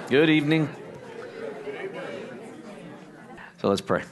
Good evening. So let's pray.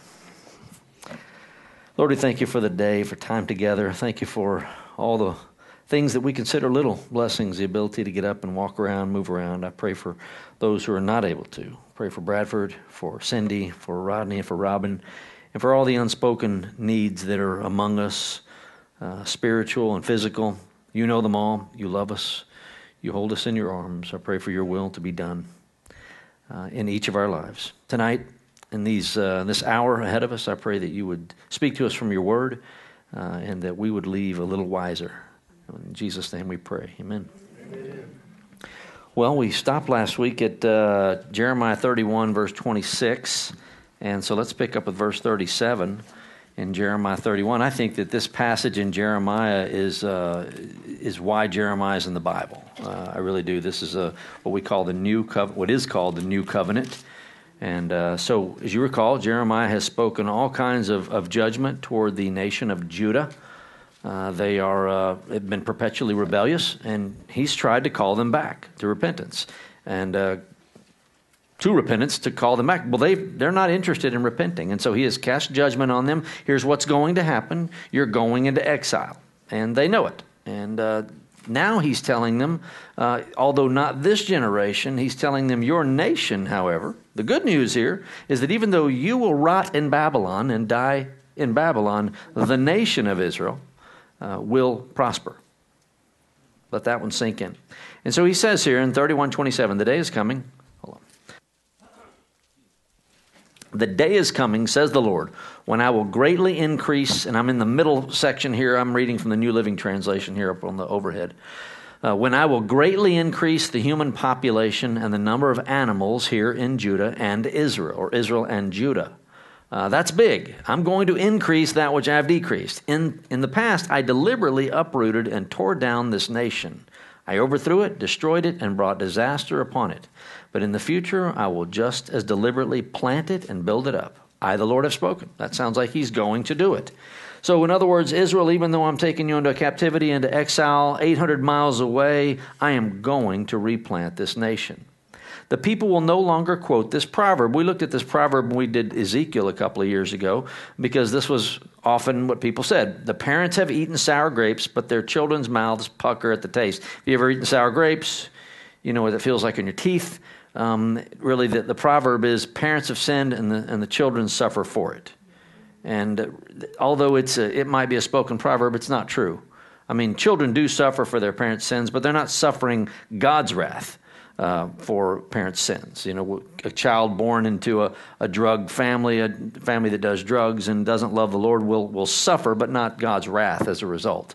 Lord, we thank you for the day, for time together. Thank you for all the things that we consider little blessings, the ability to get up and walk around, move around. I pray for those who are not able to. Pray for Bradford, for Cindy, for Rodney, and for Robin, and for all the unspoken needs that are among us, spiritual and physical. You know them all. You love us. You hold us in your arms. I pray for your will to be done in each of our lives. Tonight, in this hour ahead of us, I pray that you would speak to us from your word and that we would leave a little wiser. In Jesus' name we pray. Amen. Amen. Well, we stopped last week at Jeremiah 31, verse 26, and so let's pick up with verse 37 in Jeremiah 31. I think that this passage in Jeremiah is why Jeremiah is in the Bible. I really do. This is what we call what is called the New Covenant. And so, as you recall, Jeremiah has spoken all kinds of judgment toward the nation of Judah. They have been perpetually rebellious, and he's tried to call them back to repentance. And to repentance, to call them back. Well, they're not interested in repenting, and so he has cast judgment on them. Here's what's going to happen. You're going into exile, and they know it. And now he's telling them, although not this generation, he's telling them, your nation, however, the good news here is that even though you will rot in Babylon and die in Babylon, the nation of Israel will prosper. Let that one sink in. And so he says here in 31:27, the day is coming. Hold on. The day is coming, says the Lord, when I will greatly increase, and I'm in the middle section here, I'm reading from the New Living Translation here up on the overhead. When I will greatly increase the human population and the number of animals here in Judah and Israel, or Israel and Judah. That's big. I'm going to increase that which I have decreased. In the past, I deliberately uprooted and tore down this nation. I overthrew it, destroyed it, and brought disaster upon it. But in the future, I will just as deliberately plant it and build it up. I, the Lord, have spoken. That sounds like he's going to do it. So in other words, Israel, even though I'm taking you into captivity, into exile, 800 miles away, I am going to replant this nation. The people will no longer quote this proverb. We looked at this proverb when we did Ezekiel a couple of years ago because this was often what people said. The parents have eaten sour grapes, but their children's mouths pucker at the taste. If you ever eaten sour grapes, you know what it feels like in your teeth. Really, the proverb is parents have sinned and the children suffer for it. And although it might be a spoken proverb, it's not true. I mean, children do suffer for their parents' sins, but they're not suffering God's wrath for parents' sins. You know, a child born into a drug family, a family that does drugs and doesn't love the Lord will suffer, but not God's wrath as a result.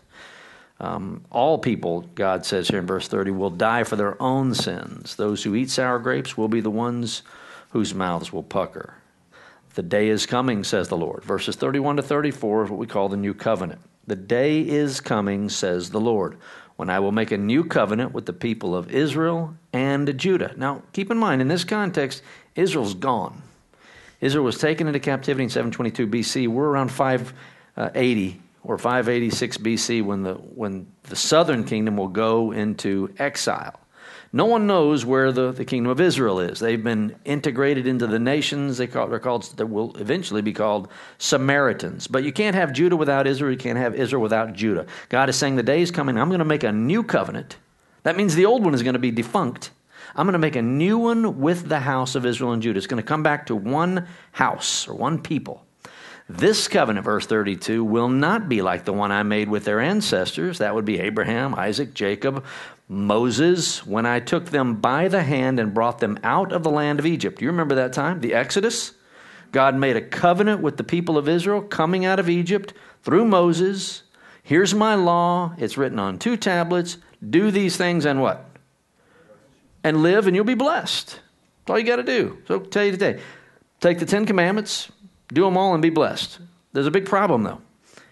All people, God says here in verse 30, will die for their own sins. Those who eat sour grapes will be the ones whose mouths will pucker. The day is coming, says the Lord. Verses 31 to 34 is what we call the New Covenant. The day is coming, says the Lord, when I will make a new covenant with the people of Israel and Judah. Now, keep in mind, in this context, Israel's gone. Israel was taken into captivity in 722 BC. We're around 580 or 586 BC when the southern kingdom will go into exile. No one knows where the kingdom of Israel is. They've been integrated into the nations. They will eventually be called Samaritans. But you can't have Judah without Israel. You can't have Israel without Judah. God is saying the day is coming. I'm going to make a new covenant. That means the old one is going to be defunct. I'm going to make a new one with the house of Israel and Judah. It's going to come back to one house or one people. This covenant, verse 32, will not be like the one I made with their ancestors. That would be Abraham, Isaac, Jacob, Moses, when I took them by the hand and brought them out of the land of Egypt. Do you remember that time? The Exodus? God made a covenant with the people of Israel coming out of Egypt through Moses. Here's my law. It's written on 2 tablets. Do these things and what? And live and you'll be blessed. That's all you got to do. So I'll tell you today, take the 10 commandments, do them all and be blessed. There's a big problem though.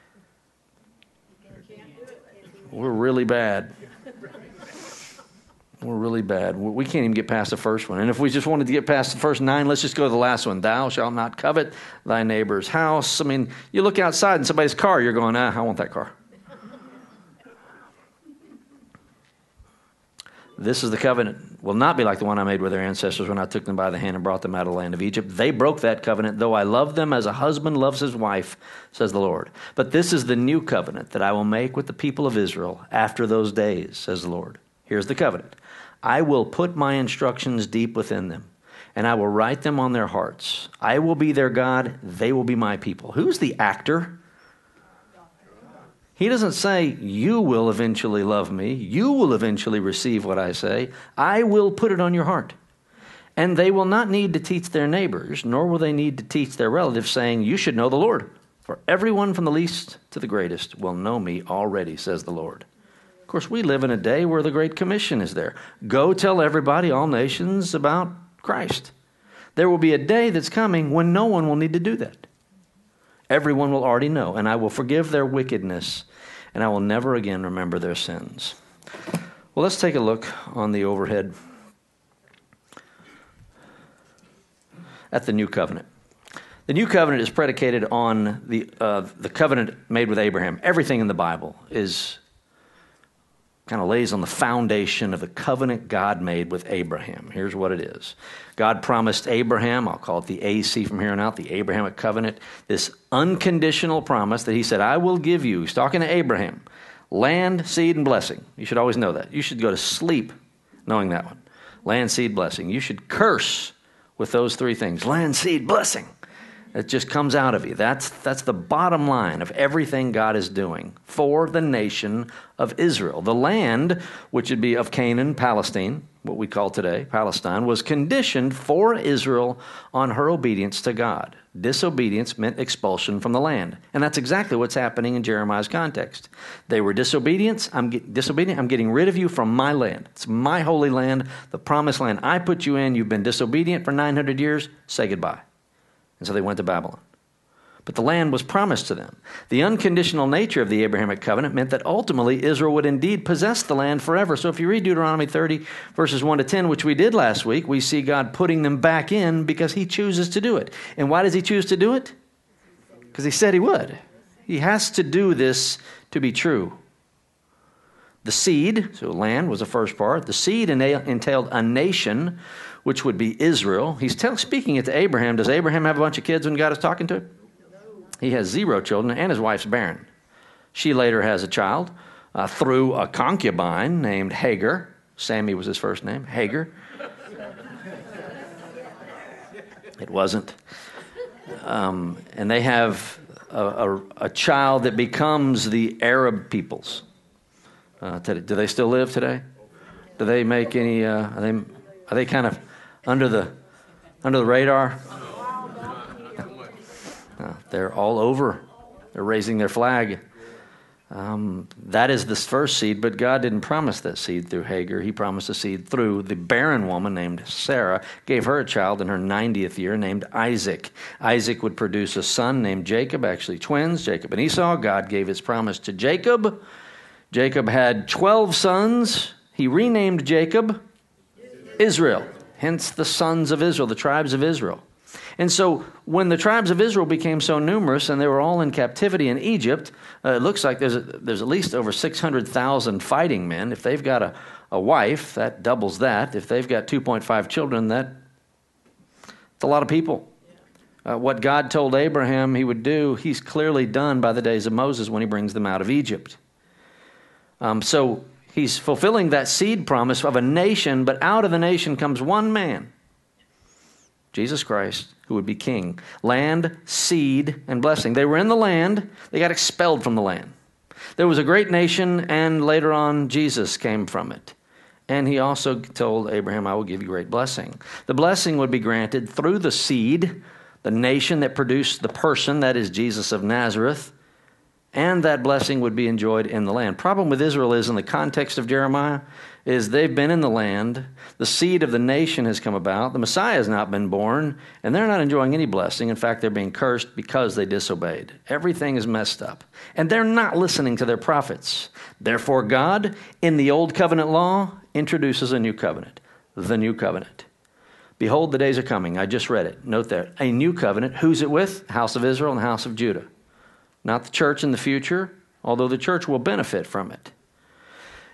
We're really bad. We're really bad. We can't even get past the first one. And if we just wanted to get past the first 9, let's just go to the last one. Thou shalt not covet thy neighbor's house. I mean, you look outside in somebody's car, you're going, I want that car. This is the covenant, will not be like the one I made with their ancestors when I took them by the hand and brought them out of the land of Egypt. They broke that covenant, though I love them as a husband loves his wife, says the Lord. But this is the new covenant that I will make with the people of Israel after those days, says the Lord. Here's the covenant. I will put my instructions deep within them, and I will write them on their hearts. I will be their God, they will be my people. Who's the actor? He doesn't say, you will eventually love me. You will eventually receive what I say. I will put it on your heart. And they will not need to teach their neighbors, nor will they need to teach their relatives, saying, you should know the Lord. For everyone from the least to the greatest will know me already, says the Lord. Of course, we live in a day where the Great Commission is there. Go tell everybody, all nations, about Christ. There will be a day that's coming when no one will need to do that. Everyone will already know, and I will forgive their wickedness, and I will never again remember their sins. Well, let's take a look on the overhead at the New Covenant. The New Covenant is predicated on the covenant made with Abraham. Everything in the Bible kind of lays on the foundation of the covenant God made with Abraham. Here's what it is. God promised Abraham, I'll call it the AC from here on out, the Abrahamic covenant, this unconditional promise that he said, I will give you, he's talking to Abraham, land, seed, and blessing. You should always know that. You should go to sleep knowing that one. Land, seed, blessing. You should curse with those three things. Land, seed, blessing. It just comes out of you. That's the bottom line of everything God is doing for the nation of Israel. The land, which would be of Canaan, Palestine, what we call today Palestine, was conditioned for Israel on her obedience to God. Disobedience meant expulsion from the land. And that's exactly what's happening in Jeremiah's context. They were disobedient. I'm getting rid of you from my land. It's my holy land, the promised land I put you in. You've been disobedient for 900 years. Say goodbye. And so they went to Babylon. But the land was promised to them. The unconditional nature of the Abrahamic covenant meant that ultimately Israel would indeed possess the land forever. So if you read Deuteronomy 30, verses 1 to 10, which we did last week, we see God putting them back in because he chooses to do it. And why does he choose to do it? Because he said he would. He has to do this to be true. The seed, so land was the first part. The seed entailed a nation, which would be Israel. He's speaking it to Abraham. Does Abraham have a bunch of kids when God is talking to him? He has 0 children, and his wife's barren. She later has a child through a concubine named Hagar. Sammy was his first name, Hagar. It wasn't. And they have a child that becomes the Arab peoples. Do they still live today? Do they make any? Are they kind of under the radar? They're all over. They're raising their flag. That is the first seed, but God didn't promise that seed through Hagar. He promised a seed through the barren woman named Sarah, gave her a child in her 90th year named Isaac. Isaac would produce a son named Jacob, actually twins, Jacob and Esau. God gave his promise to Jacob. Jacob had 12 sons. He renamed Jacob Israel, hence the sons of Israel, the tribes of Israel. And so when the tribes of Israel became so numerous and they were all in captivity in Egypt, it looks like there's at least over 600,000 fighting men. If they've got a wife, that doubles that. If they've got 2.5 children, that's a lot of people. What God told Abraham he would do, he's clearly done by the days of Moses when he brings them out of Egypt. So he's fulfilling that seed promise of a nation, but out of the nation comes one man, Jesus Christ, who would be king. Land, seed, and blessing. They were in the land. They got expelled from the land. There was a great nation, and later on, Jesus came from it. And he also told Abraham, I will give you great blessing. The blessing would be granted through the seed, the nation that produced the person, that is Jesus of Nazareth, and that blessing would be enjoyed in the land. Problem with Israel is, in the context of Jeremiah, is they've been in the land, the seed of the nation has come about, the Messiah has not been born, and they're not enjoying any blessing. In fact, they're being cursed because they disobeyed. Everything is messed up. And they're not listening to their prophets. Therefore, God, in the old covenant law, introduces a new covenant, the new covenant. Behold, the days are coming. I just read it. Note that. A new covenant. Who's it with? House of Israel and the house of Judah. Not the church in the future, although the church will benefit from it.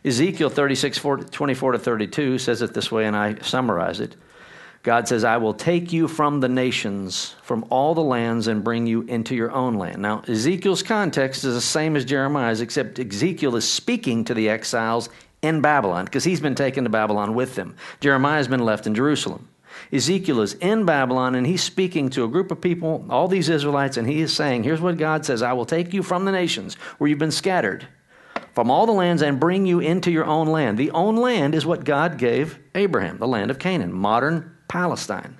Ezekiel 36:24 to 32 says it this way, and I summarize it. God says, I will take you from the nations, from all the lands, and bring you into your own land. Now, Ezekiel's context is the same as Jeremiah's, except Ezekiel is speaking to the exiles in Babylon, because he's been taken to Babylon with them. Jeremiah's been left in Jerusalem. Ezekiel is in Babylon, and he's speaking to a group of people, all these Israelites, and he is saying, here's what God says, I will take you from the nations where you've been scattered, from all the lands, and bring you into your own land. The own land is what God gave Abraham, the land of Canaan, modern Palestine.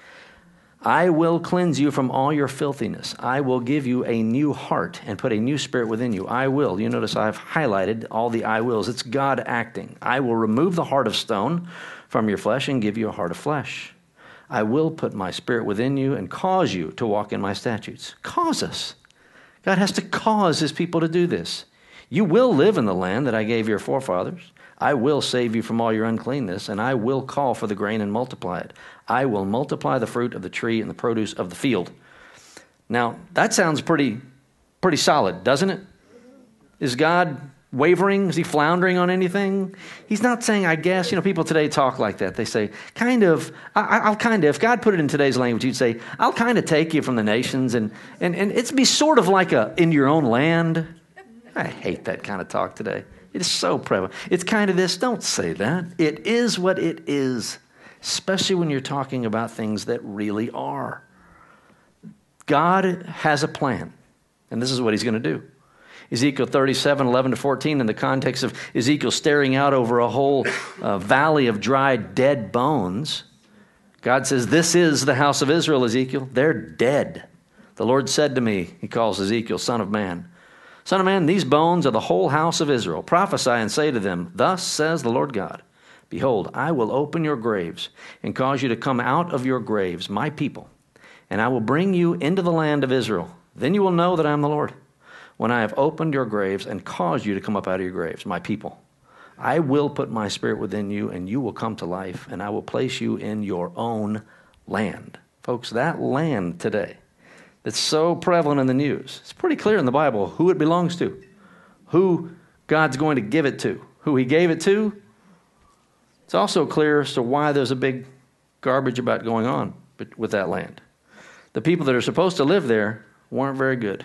I will cleanse you from all your filthiness. I will give you a new heart and put a new spirit within you. I will. You notice I've highlighted all the I wills. It's God acting. I will remove the heart of stone from your flesh and give you a heart of flesh. I will put my spirit within you and cause you to walk in my statutes. Cause us. God has to cause his people to do this. You will live in the land that I gave your forefathers. I will save you from all your uncleanness, and I will call for the grain and multiply it. I will multiply the fruit of the tree and the produce of the field. Now, that sounds pretty solid, doesn't it? Is God wavering? Is he floundering on anything? He's not saying, I guess. People today talk like that. They say, kind of, I'll kind of, if God put it in today's language, he'd say, I'll kind of take you from the nations, and it'd be sort of like in your own land. I hate that kind of talk today. It is so prevalent. It's kind of this. Don't say that. It is what it is, especially when you're talking about things that really are. God has a plan, and this is what he's going to do. Ezekiel 37:11 to 14, in the context of Ezekiel staring out over a whole valley of dry, dead bones, God says, this is the house of Israel, Ezekiel. They're dead. The Lord said to me, he calls Ezekiel, Son of man, these bones are the whole house of Israel. Prophesy and say to them, thus says the Lord God, behold, I will open your graves and cause you to come out of your graves, my people, and I will bring you into the land of Israel. Then you will know that I am the Lord, when I have opened your graves and caused you to come up out of your graves, my people. I will put my spirit within you, and you will come to life, and I will place you in your own land. Folks, that land today, that's so prevalent in the news. It's pretty clear in the Bible who it belongs to, who God's going to give it to, who he gave it to. It's also clear as to why there's a big garbage about going on with that land. The people that are supposed to live there weren't very good.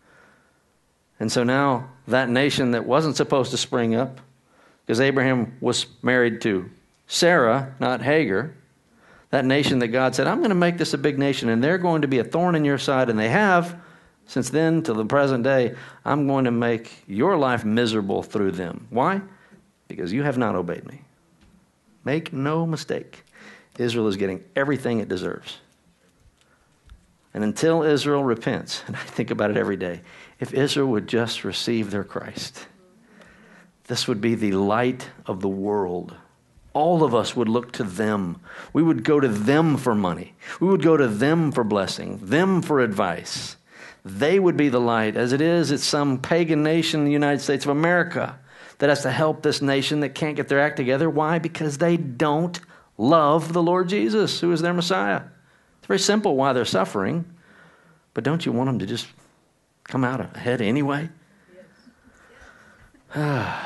And so now that nation that wasn't supposed to spring up, because Abraham was married to Sarah, not Hagar, that nation that God said, I'm going to make this a big nation, and they're going to be a thorn in your side, and they have, since then to the present day, I'm going to make your life miserable through them. Why? Because you have not obeyed me. Make no mistake, Israel is getting everything it deserves. And until Israel repents, and I think about it every day, if Israel would just receive their Christ, this would be the light of the world. All of us would look to them. We would go to them for money. We would go to them for blessing, them for advice. They would be the light. As it is, it's some pagan nation in the United States of America that has to help this nation that can't get their act together. Why? Because they don't love the Lord Jesus, who is their Messiah. It's very simple why they're suffering, but don't you want them to just come out ahead anyway? Yes.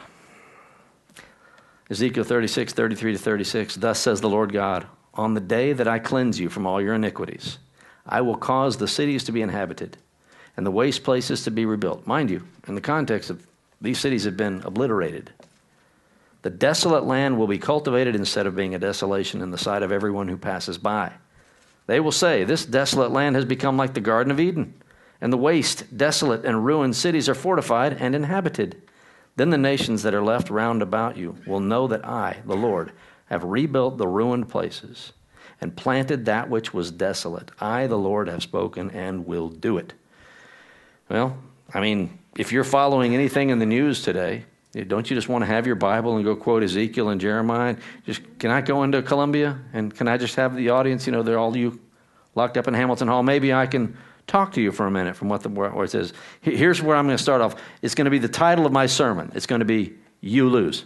Ezekiel 36:33 to 36, thus says the Lord God, on the day that I cleanse you from all your iniquities, I will cause the cities to be inhabited and the waste places to be rebuilt. Mind you, in the context of these cities have been obliterated. The desolate land will be cultivated instead of being a desolation in the sight of everyone who passes by. They will say, this desolate land has become like the Garden of Eden, and the waste, desolate, and ruined cities are fortified and inhabited. Then the nations that are left round about you will know that I, the Lord, have rebuilt the ruined places and planted that which was desolate. I, the Lord, have spoken and will do it. Well, I mean, if you're following anything in the news today, don't you just want to have your Bible and go quote Ezekiel and Jeremiah? Can I go into Columbia and can I just have the audience, they're all you locked up in Hamilton Hall? Maybe I can talk to you for a minute from where it says. Here's where I'm going to start off. It's going to be the title of my sermon. It's going to be, You Lose.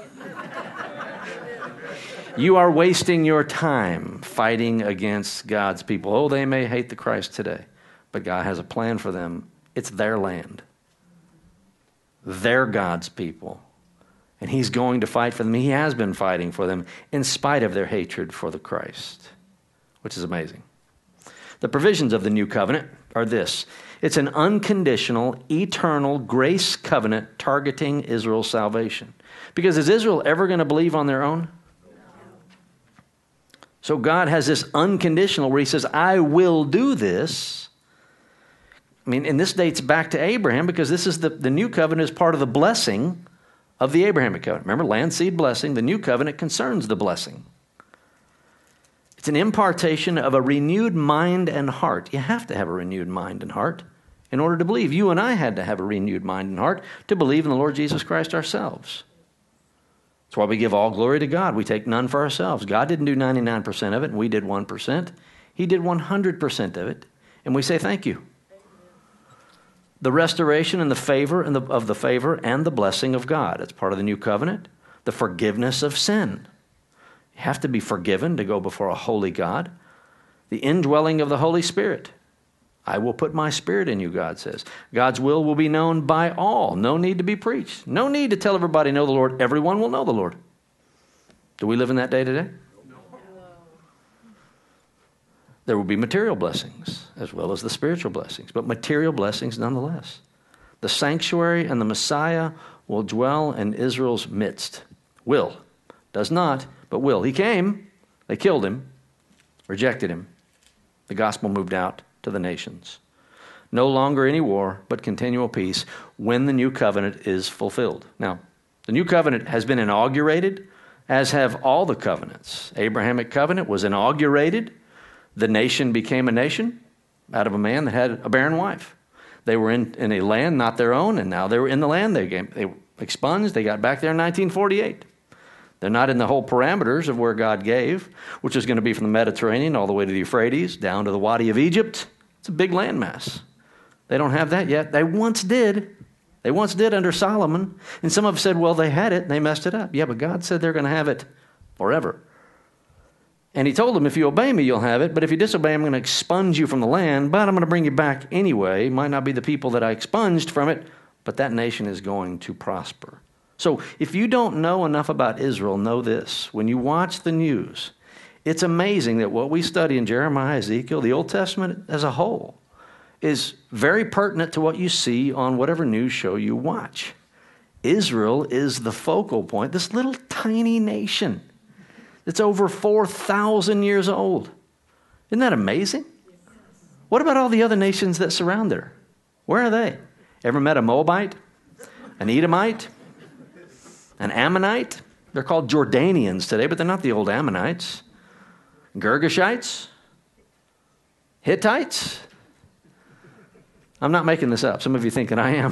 You are wasting your time fighting against God's people. Oh, they may hate the Christ today, but God has a plan for them. It's their land. They're God's people. And he's going to fight for them. He has been fighting for them in spite of their hatred for the Christ, which is amazing. The provisions of the new covenant are this. It's an unconditional, eternal grace covenant targeting Israel's salvation. Because is Israel ever going to believe on their own? So God has this unconditional where he says, I will do this. I mean, and this dates back to Abraham because this is the new covenant is part of the blessing of the Abrahamic covenant. Remember, land, seed, blessing. The new covenant concerns the blessing. It's an impartation of a renewed mind and heart. You have to have a renewed mind and heart in order to believe. You and I had to have a renewed mind and heart to believe in the Lord Jesus Christ ourselves. That's why we give all glory to God. We take none for ourselves. God didn't do 99% of it, and we did 1%. He did 100% of it, and we say thank you. The restoration and the favor of the favor and the blessing of God. It's part of the new covenant. The forgiveness of sin. You have to be forgiven to go before a holy God. The indwelling of the Holy Spirit. I will put my spirit in you, God says. God's will be known by all. No need to be preached. No need to tell everybody know the Lord. Everyone will know the Lord. Do we live in that day today? No. There will be material blessings as well as the spiritual blessings, but material blessings nonetheless. The sanctuary and the Messiah will dwell in Israel's midst. Will. Does not, but will. He came. They killed him. Rejected him. The gospel moved out to the nations. No longer any war, but continual peace when the new covenant is fulfilled. Now, the new covenant has been inaugurated, as have all the covenants. Abrahamic covenant was inaugurated. The nation became a nation out of a man that had a barren wife. They were in a land not their own, and now they were in the land. They were expunged. They got back there in 1948. They're not in the whole parameters of where God gave, which is going to be from the Mediterranean all the way to the Euphrates, down to the Wadi of Egypt. It's a big landmass. They don't have that yet. They once did. They once did under Solomon. And some have said, well, they had it and they messed it up. Yeah, but God said they're going to have it forever. And he told them, if you obey me, you'll have it. But if you disobey, I'm going to expunge you from the land. But I'm going to bring you back anyway. It might not be the people that I expunged from it, but that nation is going to prosper. So if you don't know enough about Israel, know this. When you watch the news, it's amazing that what we study in Jeremiah, Ezekiel, the Old Testament as a whole, is very pertinent to what you see on whatever news show you watch. Israel is the focal point, this little tiny nation that's over 4,000 years old. Isn't that amazing? What about all the other nations that surround her? Where are they? Ever met a Moabite? An Edomite? An Ammonite? They're called Jordanians today, but they're not the old Ammonites. Girgashites? Hittites? I'm not making this up. Some of you think that I am.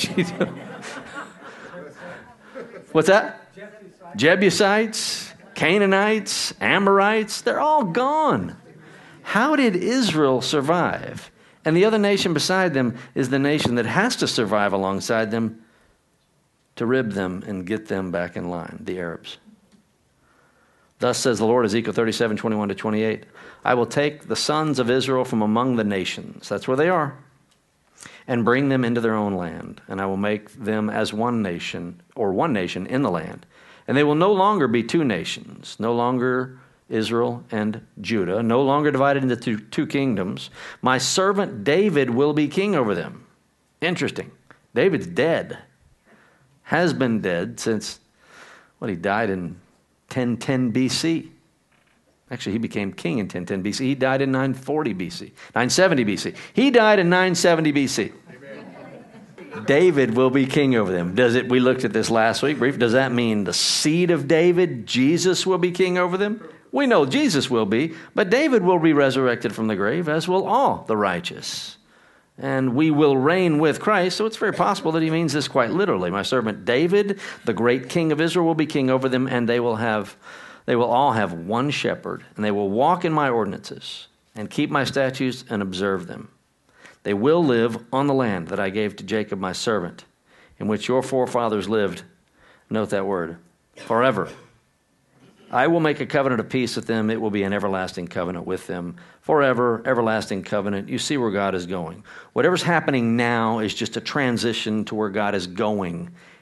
What's that? Jebusites, Canaanites, Amorites, they're all gone. How did Israel survive? And the other nation beside them is the nation that has to survive alongside them to rib them and get them back in line, the Arabs. Thus says the Lord, Ezekiel 37, 21 to 28, I will take the sons of Israel from among the nations, that's where they are, and bring them into their own land. And I will make them as one nation, or one nation in the land. And they will no longer be two nations, no longer Israel and Judah, no longer divided into two kingdoms. My servant David will be king over them. Interesting. David's dead. Has been dead since, he died in 1010 BC. Actually, he became king in 1010 BC. He died in 970 BC. He died in 970 BC. Amen. David will be king over them. We looked at this last week, brief. Does that mean the seed of David, Jesus, will be king over them? We know Jesus will be, but David will be resurrected from the grave, as will all the righteous. And we will reign with Christ, so it's very possible that he means this quite literally. My servant David, the great king of Israel, will be king over them, and they will all have one shepherd, and they will walk in my ordinances and keep my statutes and observe them. They will live on the land that I gave to Jacob my servant, in which your forefathers lived. Note that word, forever. I will make a covenant of peace with them. It will be an everlasting covenant with them. Forever, everlasting covenant. You see where God is going. Whatever's happening now is just a transition to where God is going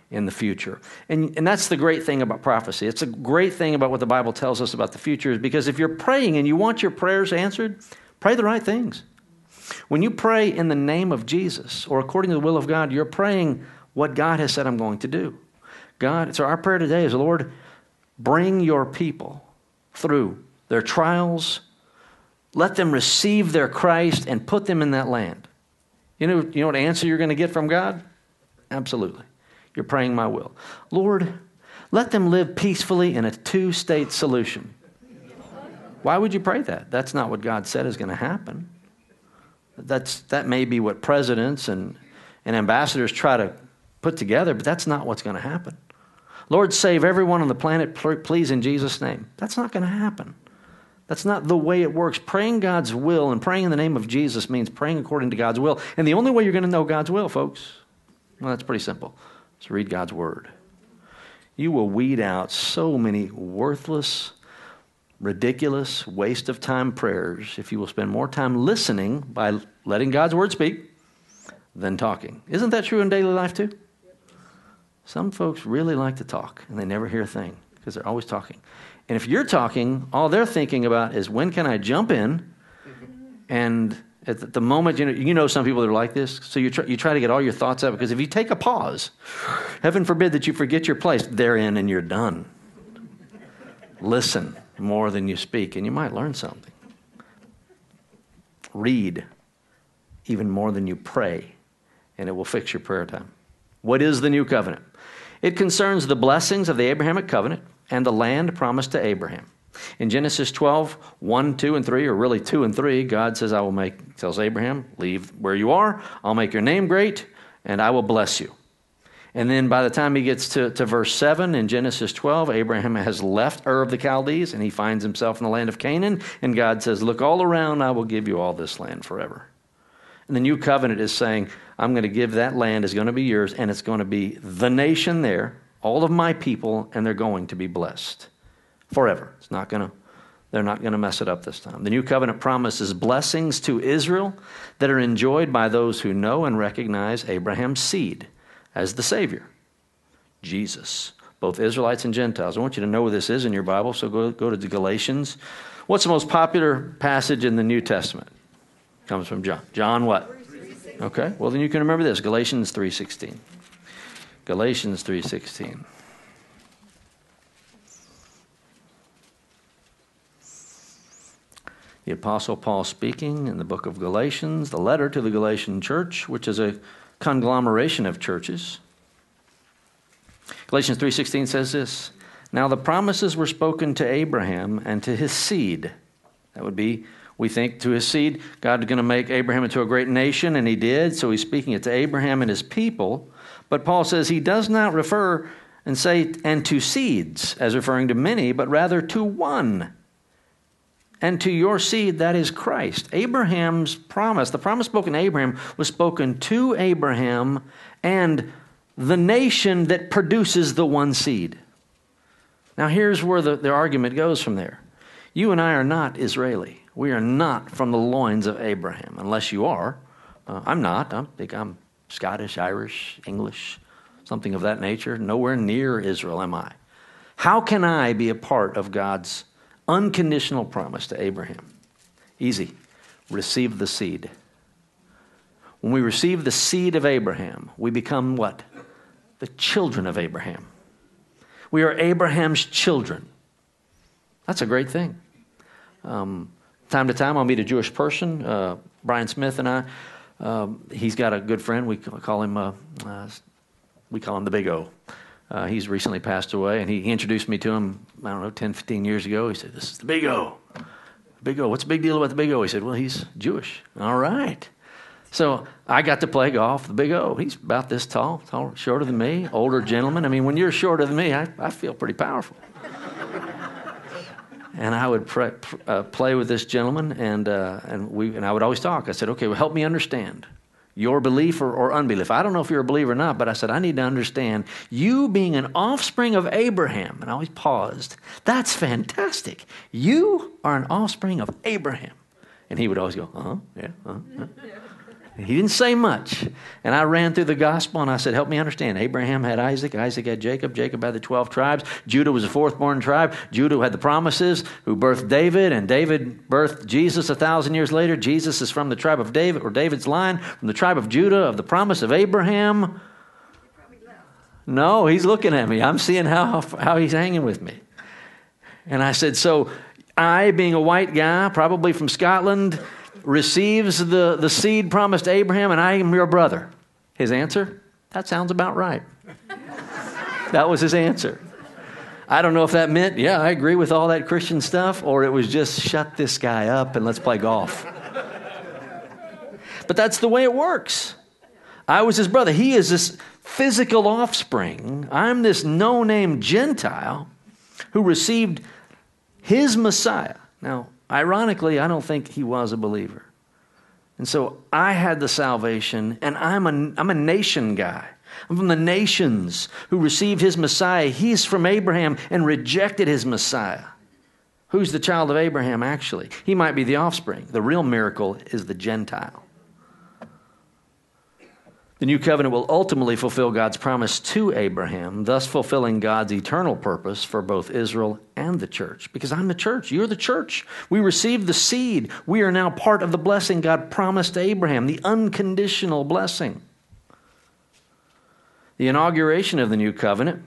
in the future. And that's the great thing about prophecy. It's a great thing about what the Bible tells us about the future, is because if you're praying and you want your prayers answered, pray the right things. When you pray in the name of Jesus or according to the will of God, you're praying what God has said I'm going to do. God, so our prayer today is, Lord, bring your people through their trials. Let them receive their Christ and put them in that land. You know what answer you're going to get from God? Absolutely. You're praying my will. Lord, let them live peacefully in a two-state solution. Why would you pray that? That's not what God said is going to happen. That may be what presidents and ambassadors try to put together, but that's not what's going to happen. Lord, save everyone on the planet, please, in Jesus' name. That's not going to happen. That's not the way it works. Praying God's will and praying in the name of Jesus means praying according to God's will. And the only way you're going to know God's will, folks, well, that's pretty simple. Just read God's word. You will weed out so many worthless, ridiculous, waste of time prayers if you will spend more time listening by letting God's word speak than talking. Isn't that true in daily life too? Some folks really like to talk and they never hear a thing because they're always talking. And if you're talking, all they're thinking about is when can I jump in? And at the moment, you know some people that are like this, so you try to get all your thoughts out, because if you take a pause, heaven forbid that you forget your place, they're in and you're done. Listen more than you speak, and you might learn something. Read even more than you pray, and it will fix your prayer time. What is the new covenant? It concerns the blessings of the Abrahamic covenant and the land promised to Abraham. In Genesis 12, 1, 2, and 3, or really 2 and 3, God says, tells Abraham, leave where you are, I'll make your name great, and I will bless you. And then by the time he gets to verse 7 in Genesis 12, Abraham has left Ur of the Chaldees, and he finds himself in the land of Canaan, and God says, look all around, I will give you all this land forever. And the new covenant is saying, I'm going to give that land, is going to be yours, and it's going to be the nation there, all of my people, and they're going to be blessed forever. They're not going to mess it up this time. The new covenant promises blessings to Israel that are enjoyed by those who know and recognize Abraham's seed as the Savior, Jesus, both Israelites and Gentiles. I want you to know where this is in your Bible, so go to Galatians. What's the most popular passage in the New Testament? Comes from John. John what? 3:16. Okay, well then you can remember this, Galatians 3:16. Galatians 3:16. The Apostle Paul speaking in the book of Galatians, the letter to the Galatian church, which is a conglomeration of churches. Galatians 3:16 says this, now the promises were spoken to Abraham and to his seed. That would be, we think, to his seed. God is going to make Abraham into a great nation, and he did, so he's speaking it to Abraham and his people. But Paul says he does not refer and say, and to seeds, as referring to many, but rather to one. And to your seed, that is Christ. Abraham's promise, the promise spoken to Abraham, was spoken to Abraham and the nation that produces the one seed. Now here's where the argument goes from there. You and I are not Israeli. We are not from the loins of Abraham, unless you are. I'm not. I think I'm Scottish, Irish, English, something of that nature. Nowhere near Israel am I. How can I be a part of God's unconditional promise to Abraham? Easy. Receive the seed. When we receive the seed of Abraham, we become what? The children of Abraham. We are Abraham's children. That's a great thing. Time to time, I'll meet a Jewish person. Brian Smith and I. He's got a good friend. We call him the Big O. He's recently passed away, and he introduced me to him, 10, 15 years ago. He said, this is the Big O. Big O, what's the big deal about the Big O? He said, well, he's Jewish. All right. So I got to play golf, the Big O. He's about this tall, shorter than me, older gentleman. I mean, when you're shorter than me, I feel pretty powerful. And I would play with this gentleman, and I would always talk. I said, okay, well, help me understand your belief or unbelief. I don't know if you're a believer or not, but I said, I need to understand you being an offspring of Abraham. And I always paused. That's fantastic. You are an offspring of Abraham. And he would always go, yeah. He didn't say much. And I ran through the gospel and I said, help me understand. Abraham had Isaac. Isaac had Jacob. Jacob had the 12 tribes. Judah was the fourth-born tribe. Judah had the promises, who birthed David, and David birthed Jesus 1,000 years later. Jesus is from the tribe of David, or David's line, from the tribe of Judah, of the promise of Abraham. No, he's looking at me. I'm seeing how he's hanging with me. And I said, so I, being a white guy, probably from Scotland, receives the seed promised to Abraham, and I am your brother. His answer? That sounds about right. That was his answer. I don't know if that meant, yeah, I agree with all that Christian stuff, or it was just shut this guy up and let's play golf. But that's the way it works. I was his brother. He is this physical offspring. I'm this no-name Gentile who received his Messiah. Now, ironically, I don't think he was a believer. And so I had the salvation, and I'm a nation guy. I'm from the nations who received his Messiah. He's from Abraham and rejected his Messiah. Who's the child of Abraham, actually? He might be the offspring. The real miracle is the Gentile. The new covenant will ultimately fulfill God's promise to Abraham, thus fulfilling God's eternal purpose for both Israel and the church. Because I'm the church. You're the church. We received the seed. We are now part of the blessing God promised to Abraham, the unconditional blessing. The inauguration of the new covenant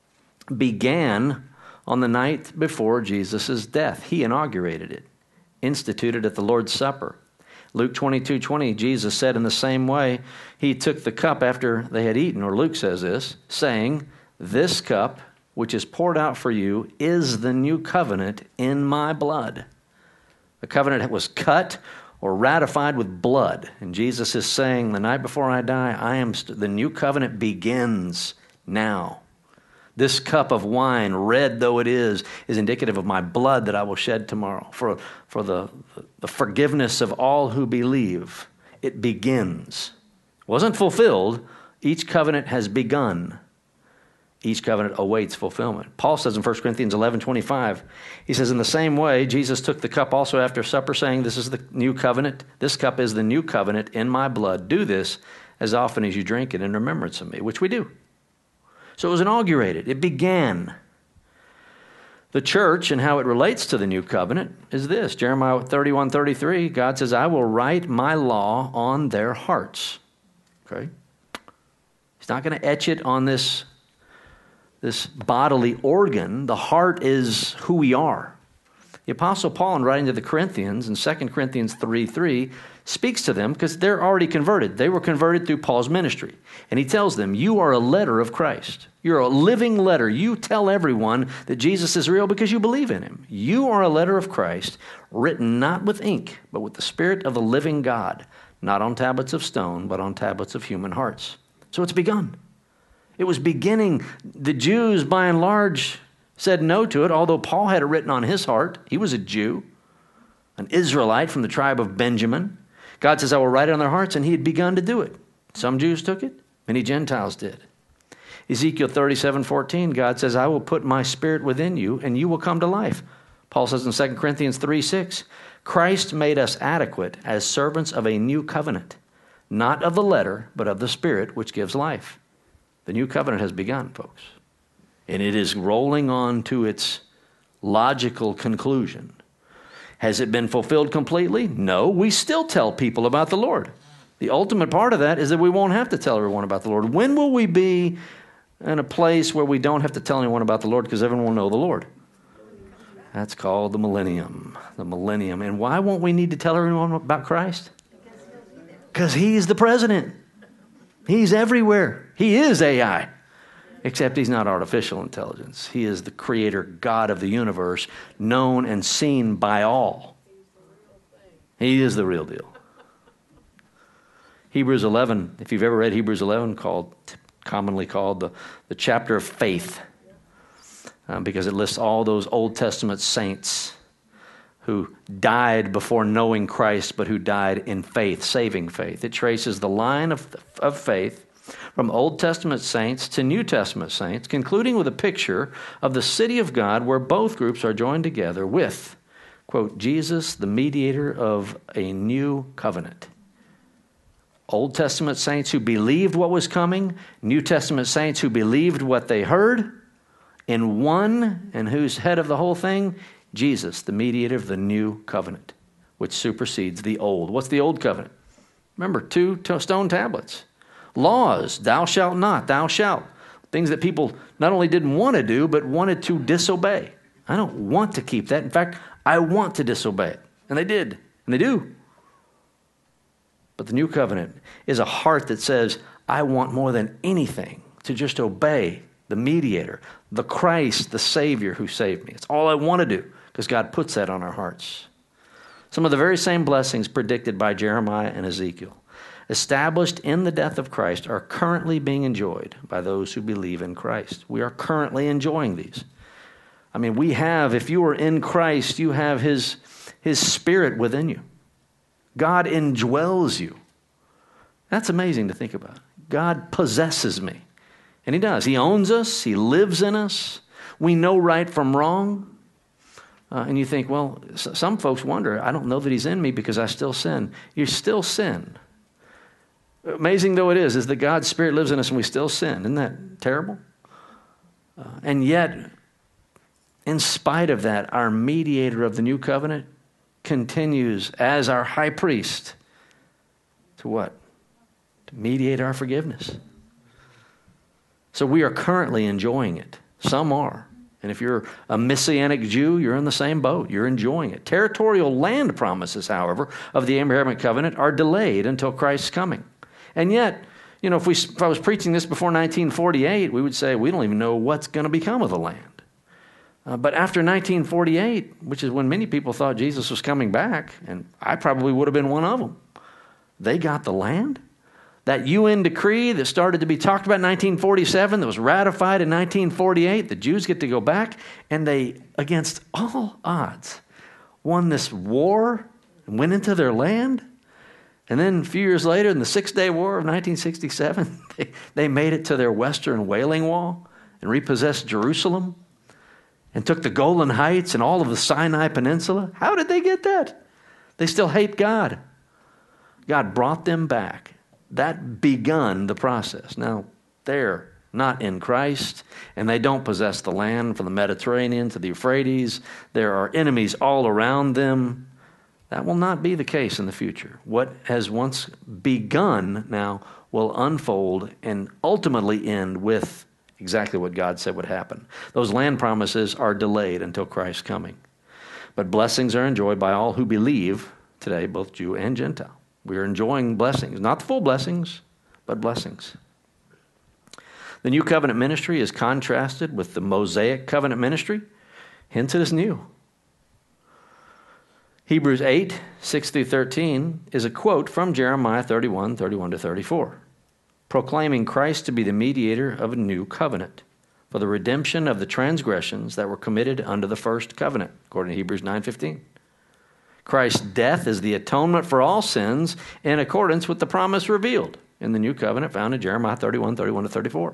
began on the night before Jesus' death. He inaugurated it, instituted at the Lord's Supper. Luke 22:20, Jesus said in the same way, he took the cup after they had eaten, or Luke says this, saying, this cup, which is poured out for you, is the new covenant in my blood. The covenant that was cut or ratified with blood. And Jesus is saying, the night before I die, the new covenant begins now. This cup of wine, red though it is indicative of my blood that I will shed tomorrow for the forgiveness of all who believe. It begins. It wasn't fulfilled. Each covenant has begun. Each covenant awaits fulfillment. Paul says in 1 Corinthians 11:25, he says, in the same way, Jesus took the cup also after supper, saying, this is the new covenant. This cup is the new covenant in my blood. Do this as often as you drink it in remembrance of me, which we do. So it was inaugurated. It began. The church and how it relates to the new covenant is this. Jeremiah 31:33, God says, I will write my law on their hearts. Okay? He's not going to etch it on this bodily organ. The heart is who we are. The Apostle Paul, in writing to the Corinthians in 2 Corinthians 3:3, speaks to them because they're already converted. They were converted through Paul's ministry. And he tells them, you are a letter of Christ. You're a living letter. You tell everyone that Jesus is real because you believe in him. You are a letter of Christ, written not with ink, but with the Spirit of the living God, not on tablets of stone, but on tablets of human hearts. So it's begun. It was beginning. The Jews, by and large, said no to it, although Paul had it written on his heart. He was a Jew, an Israelite from the tribe of Benjamin. God says, I will write it on their hearts, and he had begun to do it. Some Jews took it, many Gentiles did. Ezekiel 37:14, God says, I will put my spirit within you, and you will come to life. Paul says in 2 Corinthians 3:6, Christ made us adequate as servants of a new covenant, not of the letter, but of the Spirit, which gives life. The new covenant has begun, folks. And it is rolling on to its logical conclusion. Has it been fulfilled completely? No. We still tell people about the Lord. The ultimate part of that is that we won't have to tell everyone about the Lord. When will we be in a place where we don't have to tell anyone about the Lord because everyone will know the Lord? That's called the millennium. The millennium. And why won't we need to tell everyone about Christ? Because he's the president. He's everywhere. He is AI. Except he's not artificial intelligence. He is the creator God of the universe, known and seen by all. He is the real deal. Hebrews 11, if you've ever read Hebrews 11, commonly called the chapter of faith, because it lists all those Old Testament saints who died before knowing Christ, but who died in faith, saving faith. It traces the line of faith from Old Testament saints to New Testament saints, concluding with a picture of the city of God where both groups are joined together with, quote, Jesus, the mediator of a new covenant. Old Testament saints who believed what was coming, New Testament saints who believed what they heard, in one, and who's head of the whole thing? Jesus, the mediator of the new covenant, which supersedes the old. What's the old covenant? Remember, 2 stone tablets. Laws, thou shalt not, thou shalt. Things that people not only didn't want to do, but wanted to disobey. I don't want to keep that. In fact, I want to disobey it. And they did, and they do. But the new covenant is a heart that says, I want more than anything to just obey the mediator, the Christ, the Savior who saved me. It's all I want to do because God puts that on our hearts. Some of the very same blessings predicted by Jeremiah and Ezekiel, established in the death of Christ, are currently being enjoyed by those who believe in Christ. We are currently enjoying these. I mean, we have, if you are in Christ, you have His Spirit within you. God indwells you. That's amazing to think about. God possesses me. And He does. He owns us. He lives in us. We know right from wrong. And you think, well, some folks wonder, I don't know that He's in me because I still sin. You still sin. Amazing though it is that God's Spirit lives in us and we still sin. Isn't that terrible? And yet, in spite of that, our mediator of the new covenant continues as our high priest to what? To mediate our forgiveness. So we are currently enjoying it. Some are. And if you're a Messianic Jew, you're in the same boat. You're enjoying it. Territorial land promises, however, of the Abrahamic covenant are delayed until Christ's coming. And yet, you know, if I was preaching this before 1948, we would say we don't even know what's going to become of the land. But after 1948, which is when many people thought Jesus was coming back, and I probably would have been one of them, they got the land. That UN decree that started to be talked about in 1947, that was ratified in 1948, the Jews get to go back, and they, against all odds, won this war and went into their land. And then a few years later, in the Six-Day War of 1967, they made it to their western Wailing Wall and repossessed Jerusalem and took the Golan Heights and all of the Sinai Peninsula. How did they get that? They still hate God. God brought them back. That begun the process. Now, they're not in Christ, and they don't possess the land from the Mediterranean to the Euphrates. There are enemies all around them. That will not be the case in the future. What has once begun now will unfold and ultimately end with exactly what God said would happen. Those land promises are delayed until Christ's coming. But blessings are enjoyed by all who believe today, both Jew and Gentile. We are enjoying blessings, not the full blessings, but blessings. The new covenant ministry is contrasted with the Mosaic covenant ministry. Hence it is new. Hebrews 8, 6 through 13 is a quote from Jeremiah 31, 31 to 34, proclaiming Christ to be the mediator of a new covenant for the redemption of the transgressions that were committed under the first covenant, according to Hebrews 9:15. Christ's death is the atonement for all sins in accordance with the promise revealed in the new covenant found in Jeremiah 31, 31 to 34.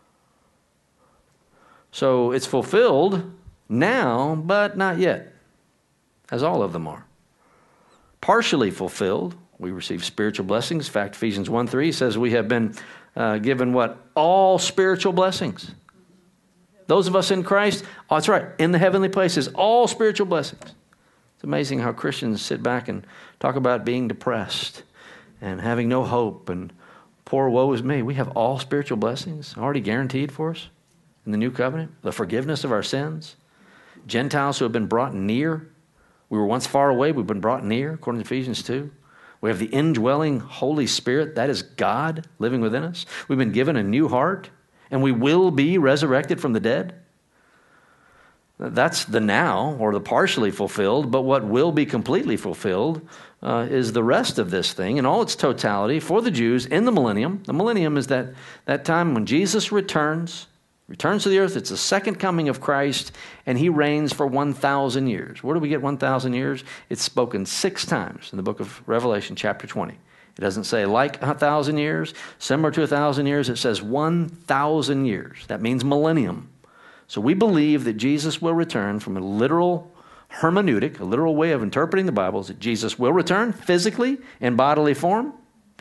So it's fulfilled now, but not yet, as all of them are. Partially fulfilled, we receive spiritual blessings. In fact, Ephesians 1:3 says we have been given what? All spiritual blessings. Those of us in Christ, oh, that's right, in the heavenly places, all spiritual blessings. It's amazing how Christians sit back and talk about being depressed and having no hope and poor woe is me. We have all spiritual blessings already guaranteed for us in the new covenant. The forgiveness of our sins. Gentiles who have been brought near. We were once far away. We've been brought near, according to Ephesians 2. We have the indwelling Holy Spirit. That is God living within us. We've been given a new heart, and we will be resurrected from the dead. That's the now, or the partially fulfilled, but what will be completely fulfilled is the rest of this thing in all its totality for the Jews in the millennium. The millennium is that time when Jesus returns to the earth. It's the second coming of Christ, and He reigns for 1,000 years. Where do we get 1,000 years? It's spoken 6 times in the book of Revelation, chapter 20. It doesn't say like 1,000 years, similar to 1,000 years. It says 1,000 years. That means millennium. So we believe that Jesus will return from a literal hermeneutic, a literal way of interpreting the Bible, is that Jesus will return physically in bodily form.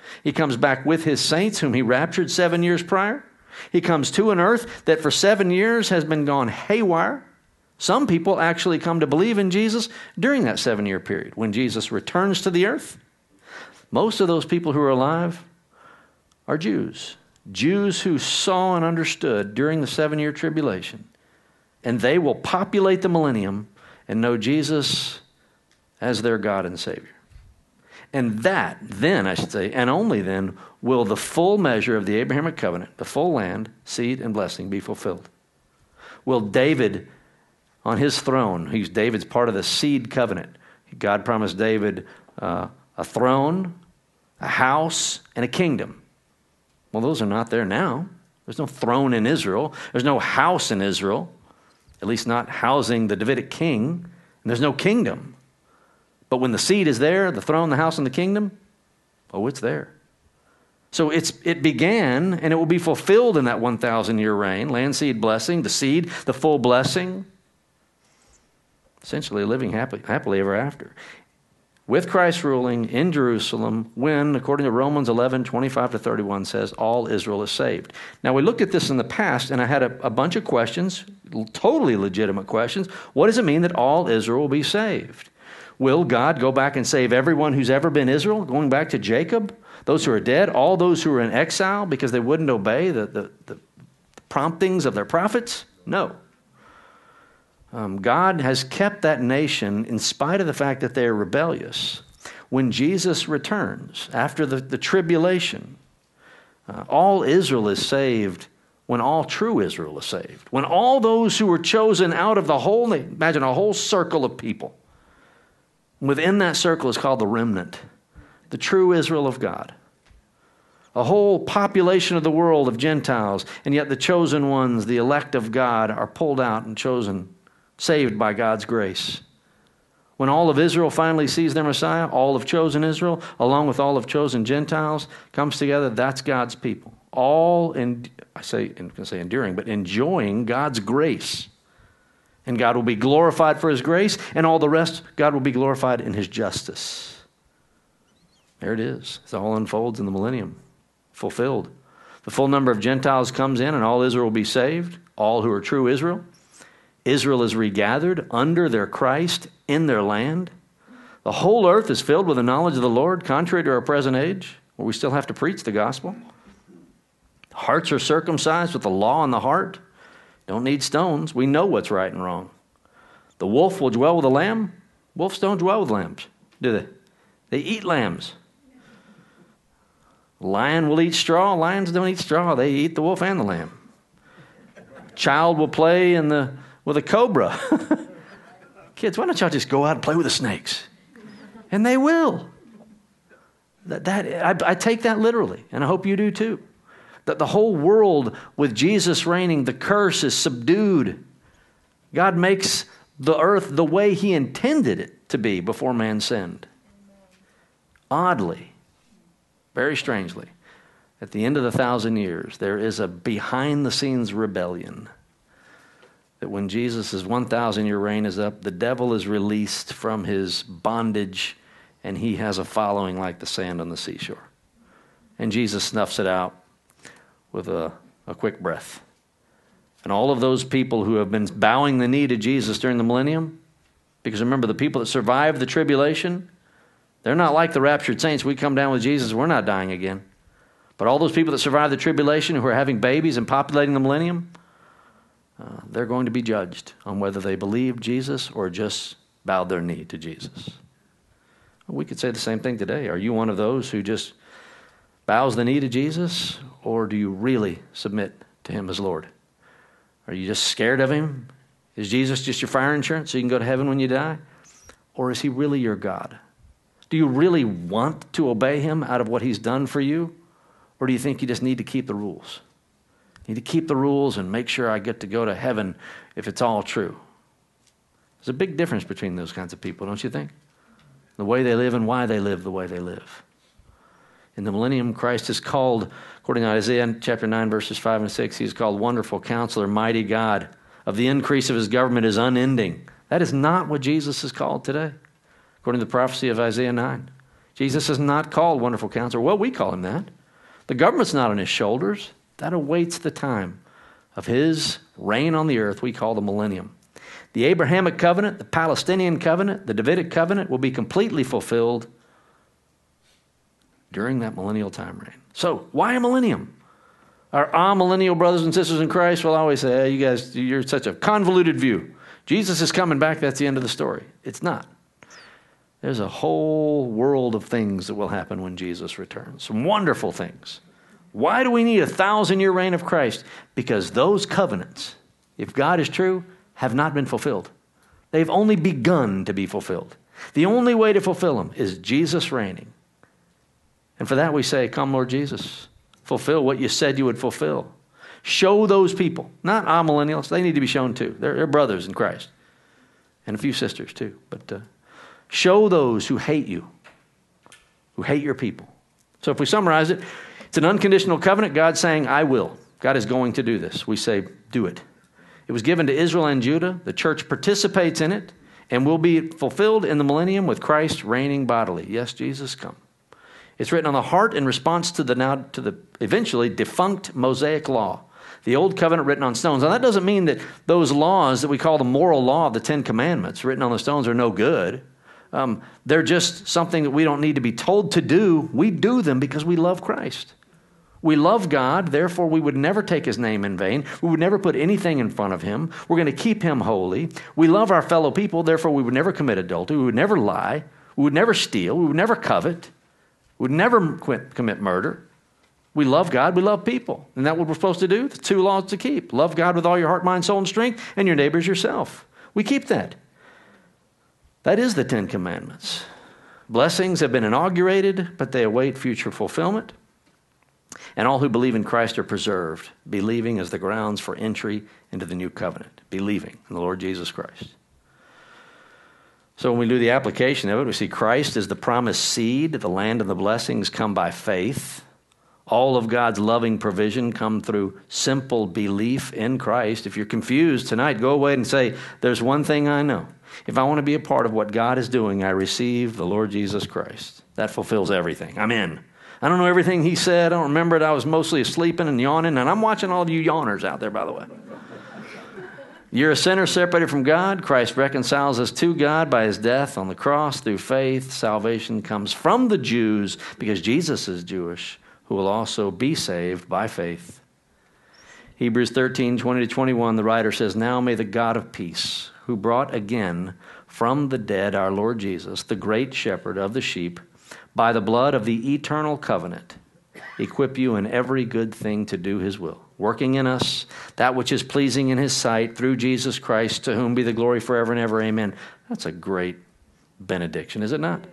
He comes back with his saints, whom he raptured 7 years prior. He comes to an earth that for 7 years has been gone haywire. Some people actually come to believe in Jesus during that 7-year period when Jesus returns to the earth. Most of those people who are alive are Jews. Jews who saw and understood during the 7-year tribulation. And they will populate the millennium and know Jesus as their God and Savior. And that, then, I should say, and only then, will the full measure of the Abrahamic covenant, the full land, seed, and blessing be fulfilled. Will David, on his throne, David's part of the seed covenant. God promised David a throne, a house, and a kingdom. Well, those are not there now. There's no throne in Israel. There's no house in Israel, at least not housing the Davidic king. And there's no kingdom. But when the seed is there, the throne, the house, and the kingdom, oh, it's there. So it began, and it will be fulfilled in that 1,000-year reign. Land, seed, blessing, the seed, the full blessing. Essentially living happily ever after. With Christ ruling in Jerusalem when, according to Romans 11:25-31 says, all Israel is saved. Now, we looked at this in the past, and I had a bunch of questions, totally legitimate questions. What does it mean that all Israel will be saved? Will God go back and save everyone who's ever been Israel, going back to Jacob? Those who are dead, all those who are in exile because they wouldn't obey the promptings of their prophets? No. God has kept that nation in spite of the fact that they are rebellious. When Jesus returns, after the tribulation, all Israel is saved when all true Israel is saved. When all those who were chosen out of the whole, imagine a whole circle of people. Within that circle is called the remnant, the true Israel of God. A whole population of the world of Gentiles, and yet the chosen ones, the elect of God, are pulled out and chosen, saved by God's grace. When all of Israel finally sees their Messiah, all of chosen Israel, along with all of chosen Gentiles, comes together, that's God's people. All, I can say enduring, but enjoying God's grace. And God will be glorified for his grace, and all the rest, God will be glorified in his justice. There it is. It all unfolds in the millennium, fulfilled. The full number of Gentiles comes in, and all Israel will be saved, all who are true Israel. Israel is regathered under their Christ in their land. The whole earth is filled with the knowledge of the Lord, contrary to our present age, where we still have to preach the gospel. Hearts are circumcised with the law in the heart. Don't need stones. We know what's right and wrong. The wolf will dwell with the lamb. Wolves don't dwell with lambs, do they? They eat lambs. Lion will eat straw. Lions don't eat straw. They eat the wolf and the lamb. Child will play with a cobra. Kids, why don't y'all just go out and play with the snakes? And they will. I take that literally, and I hope you do too. That the whole world with Jesus reigning, the curse is subdued. God makes the earth the way he intended it to be before man sinned. Oddly, very strangely, at the end of the 1,000 years, there is a behind-the-scenes rebellion. That when Jesus' 1,000-year reign is up, the devil is released from his bondage, and he has a following like the sand on the seashore. And Jesus snuffs it out with a quick breath. And all of those people who have been bowing the knee to Jesus during the millennium, because remember, the people that survived the tribulation, they're not like the raptured saints. We come down with Jesus, we're not dying again. But all those people that survived the tribulation who are having babies and populating the millennium, they're going to be judged on whether they believed Jesus or just bowed their knee to Jesus. We could say the same thing today. Are you one of those who just bows the knee to Jesus, or do you really submit to him as Lord? Are you just scared of him? Is Jesus just your fire insurance so you can go to heaven when you die? Or is he really your God? Do you really want to obey him out of what he's done for you? Or do you think you just need to keep the rules? You need to keep the rules and make sure I get to go to heaven if it's all true. There's a big difference between those kinds of people, don't you think? The way they live and why they live the way they live. In the millennium, Christ is called, according to Isaiah chapter 9, verses 5 and 6, he's called Wonderful Counselor, Mighty God. Of the increase of his government is unending. That is not what Jesus is called today, according to the prophecy of Isaiah 9. Jesus is not called Wonderful Counselor. Well, we call him that. The government's not on his shoulders. That awaits the time of his reign on the earth we call the millennium. The Abrahamic covenant, the Palestinian covenant, the Davidic covenant will be completely fulfilled during that millennial time reign. So, why a millennium? Our amillennial brothers and sisters in Christ will always say, hey, you guys, you're such a convoluted view. Jesus is coming back, that's the end of the story. It's not. There's a whole world of things that will happen when Jesus returns. Some wonderful things. Why do we need a 1,000-year reign of Christ? Because those covenants, if God is true, have not been fulfilled. They've only begun to be fulfilled. The only way to fulfill them is Jesus reigning. And for that we say, come Lord Jesus, fulfill what you said you would fulfill. Show those people, not amillennials, they need to be shown too. They're brothers in Christ. And a few sisters too. But show those who hate you, who hate your people. So if we summarize it, it's an unconditional covenant. God's saying, I will. God is going to do this. We say, do it. It was given to Israel and Judah. The church participates in it and will be fulfilled in the millennium with Christ reigning bodily. Yes, Jesus, come. It's written on the heart in response to the eventually defunct Mosaic law. The old covenant written on stones. Now that doesn't mean that those laws that we call the moral law of the Ten Commandments written on the stones are no good. They're just something that we don't need to be told to do. We do them because we love Christ. We love God, therefore we would never take his name in vain. We would never put anything in front of him. We're going to keep him holy. We love our fellow people, therefore we would never commit adultery. We would never lie. We would never steal. We would never covet. We would never commit murder. We love God. We love people. Isn't that what we're supposed to do? The 2 laws to keep. Love God with all your heart, mind, soul, and strength, and your neighbors yourself. We keep that. That is the 10 Commandments. Blessings have been inaugurated, but they await future fulfillment. And all who believe in Christ are preserved. Believing is the grounds for entry into the new covenant. Believing in the Lord Jesus Christ. So when we do the application of it, we see Christ is the promised seed. The land and the blessings come by faith. All of God's loving provision come through simple belief in Christ. If you're confused tonight, go away and say, there's one thing I know. If I want to be a part of what God is doing, I receive the Lord Jesus Christ. That fulfills everything. I'm in. I don't know everything he said. I don't remember it. I was mostly sleeping and yawning. And I'm watching all of you yawners out there, by the way. You're a sinner separated from God. Christ reconciles us to God by his death on the cross through faith. Salvation comes from the Jews because Jesus is Jewish, who will also be saved by faith. Hebrews 13, 20-21, the writer says, now may the God of peace, who brought again from the dead our Lord Jesus, the great shepherd of the sheep, by the blood of the eternal covenant, equip you in every good thing to do his will, working in us that which is pleasing in his sight through Jesus Christ, to whom be the glory forever and ever. Amen. That's a great benediction, is it not?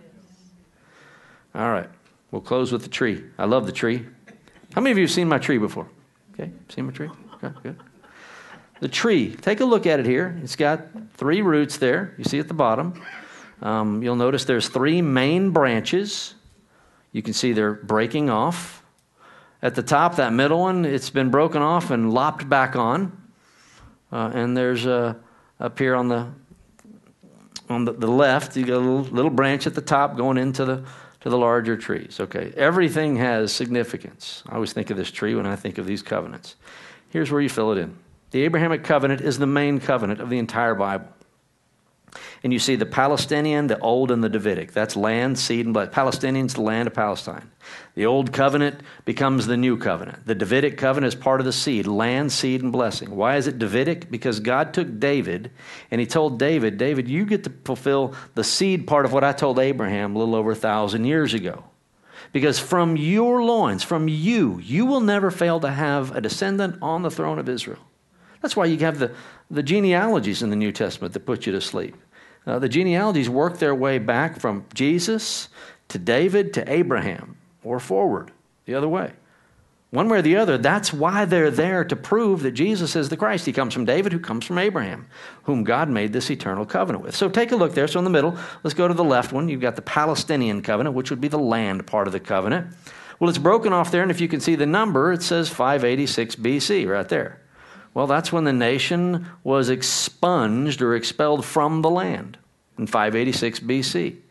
All right. We'll close with the tree. I love the tree. How many of you have seen my tree before? Okay, seen my tree? Okay, good. The tree, take a look at it here. It's got 3 roots there. You see at the bottom. You'll notice there's 3 main branches. You can see they're breaking off. At the top, that middle one, it's been broken off and lopped back on. And there's up here on the left, you got a little branch at the top going into the larger trees. Okay, everything has significance. I always think of this tree when I think of these covenants. Here's where you fill it in. The Abrahamic covenant is the main covenant of the entire Bible. And you see the Palestinian, the Old, and the Davidic. That's land, seed, and blood. Palestinians, the land of Palestine. The Old Covenant becomes the New Covenant. The Davidic covenant is part of the seed, land, seed, and blessing. Why is it Davidic? Because God took David, and he told David, David, you get to fulfill the seed part of what I told Abraham a little over 1,000 years ago. Because from your loins, from you will never fail to have a descendant on the throne of Israel. That's why you have the genealogies in the New Testament that put you to sleep. The genealogies work their way back from Jesus to David to Abraham, or forward, the other way. One way or the other, that's why they're there, to prove that Jesus is the Christ. He comes from David, who comes from Abraham, whom God made this eternal covenant with. So take a look there. So in the middle, let's go to the left one. You've got the Palestinian covenant, which would be the land part of the covenant. Well, it's broken off there, and if you can see the number, it says 586 BC right there. Well, that's when the nation was expunged or expelled from the land in 586 BC.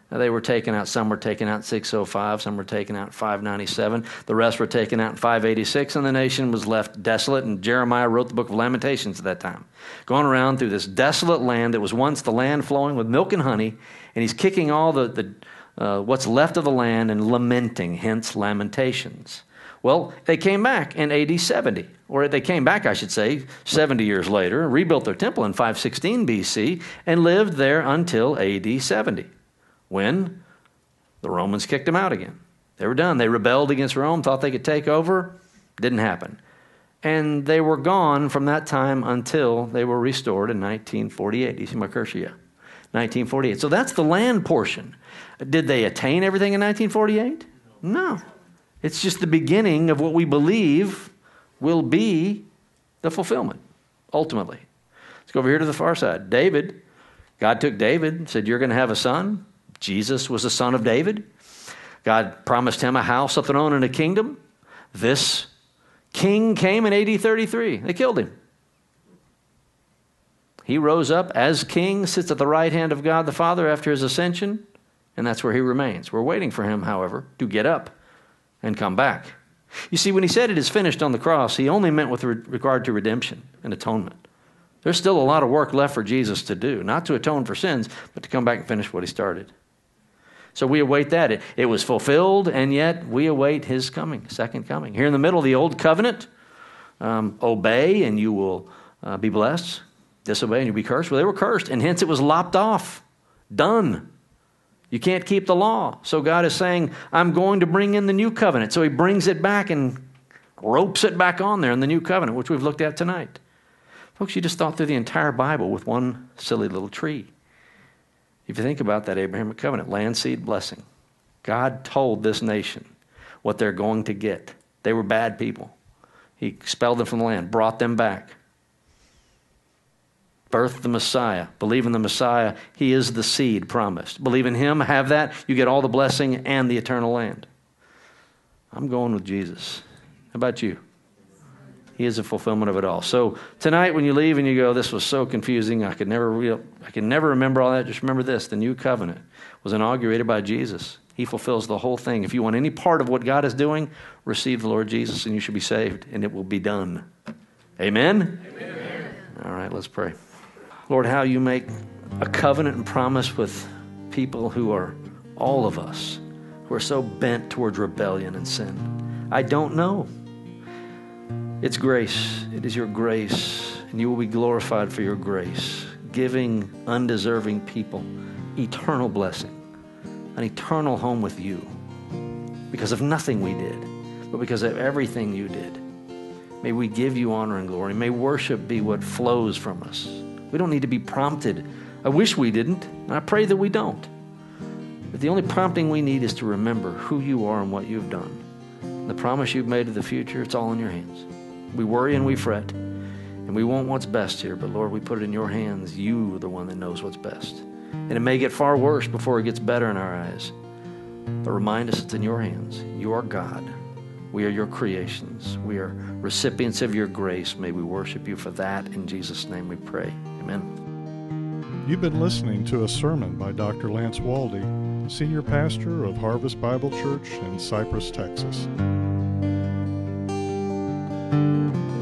They were taken out. Some were taken out in 605. Some were taken out in 597. The rest were taken out in 586, and the nation was left desolate. And Jeremiah wrote the book of Lamentations at that time, going around through this desolate land that was once the land flowing with milk and honey, and he's kicking all the what's left of the land and lamenting, hence Lamentations. Well, they came back in AD 70, or they came back, I should say, 70 years later, rebuilt their temple in 516 BC, and lived there until AD 70, when the Romans kicked them out again. They were done. They rebelled against Rome, thought they could take over. Didn't happen. And they were gone from that time until they were restored in 1948. Do you see my cursor? Yeah. 1948. So that's the land portion. Did they attain everything in 1948? No. It's just the beginning of what we believe will be the fulfillment, ultimately. Let's go over here to the far side. David, God took David and said, you're going to have a son. Jesus was the son of David. God promised him a house, a throne, and a kingdom. This king came in AD 33. They killed him. He rose up as king, sits at the right hand of God the Father after his ascension, and that's where he remains. We're waiting for him, however, to get up and come back. You see, when he said it is finished on the cross, he only meant with regard to redemption and atonement. There's still a lot of work left for Jesus to do, not to atone for sins, but to come back and finish what he started. So we await that. It was fulfilled, and yet we await his coming, second coming. Here in the middle of the old covenant, obey and you will be blessed. Disobey and you'll be cursed. Well, they were cursed, and hence it was lopped off. Done. You can't keep the law. So God is saying, I'm going to bring in the new covenant. So he brings it back and ropes it back on there in the new covenant, which we've looked at tonight. Folks, you just thought through the entire Bible with one silly little tree. If you think about that Abrahamic covenant, land, seed, blessing. God told this nation what they're going to get. They were bad people. He expelled them from the land, brought them back. Birthed the Messiah. Believe in the Messiah. He is the seed promised. Believe in him, have that. You get all the blessing and the eternal land. I'm going with Jesus. How about you? He is the fulfillment of it all. So tonight when you leave and you go, this was so confusing, I could never remember all that. Just remember this, the new covenant was inaugurated by Jesus. He fulfills the whole thing. If you want any part of what God is doing, receive the Lord Jesus and you should be saved, and it will be done. Amen? Amen. All right, let's pray. Lord, how you make a covenant and promise with people who are, all of us, who are so bent towards rebellion and sin. I don't know. It's grace. It is your grace, and you will be glorified for your grace, giving undeserving people eternal blessing, an eternal home with you, because of nothing we did, but because of everything you did. May we give you honor and glory. May worship be what flows from us. We don't need to be prompted. I wish we didn't, and I pray that we don't. But the only prompting we need is to remember who you are and what you've done. The promise you've made of the future, it's all in your hands. We worry and we fret, and we want what's best here, but Lord, we put it in your hands. You are the one that knows what's best. And it may get far worse before it gets better in our eyes. But remind us it's in your hands. You are God. We are your creations. We are recipients of your grace. May we worship you for that. In Jesus' name we pray. Amen. You've been listening to a sermon by Dr. Lance Waldy, Senior Pastor of Harvest Bible Church in Cypress, Texas.